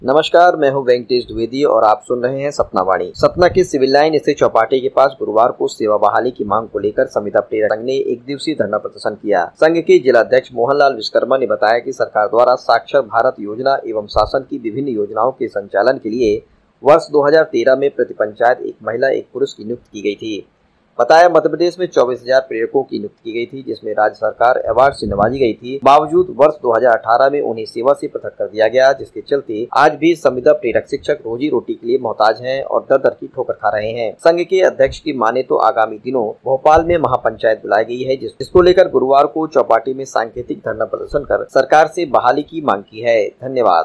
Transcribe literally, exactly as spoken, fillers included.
नमस्कार, मैं हूं वेंकटेश द्विवेदी और आप सुन रहे हैं सपना वाणी। सतना के सिविल लाइन स्थित चौपाटी के पास गुरुवार को सेवा बहाली की मांग को लेकर संविदा प्रेरक संघ ने एक दिवसीय धरना प्रदर्शन किया। संघ के जिलाध्यक्ष मोहनलाल विश्वकर्मा ने बताया कि सरकार द्वारा साक्षर भारत योजना एवं शासन की विभिन्न योजनाओं के संचालन के लिए वर्ष दो हजार तेरह में प्रति पंचायत एक महिला एक पुरुष की नियुक्ति की गई थी। बताया मध्य प्रदेश में चौबीस हजार प्रेरकों की नियुक्ति की गई थी, जिसमें राज्य सरकार अवार्ड से नवाजी गई थी। बावजूद वर्ष दो हजार अठारह में उन्हें सेवा से पृथक कर दिया गया, जिसके चलते आज भी संविदा प्रेरक शिक्षक रोजी रोटी के लिए मोहताज हैं और दर दर की ठोकर खा रहे हैं। संघ के अध्यक्ष की माने तो आगामी दिनों भोपाल में महापंचायत बुलाई गई है, जिसको लेकर गुरुवार को चौपाटी में सांकेतिक धरना प्रदर्शन कर सरकार से बहाली की मांग की है। धन्यवाद।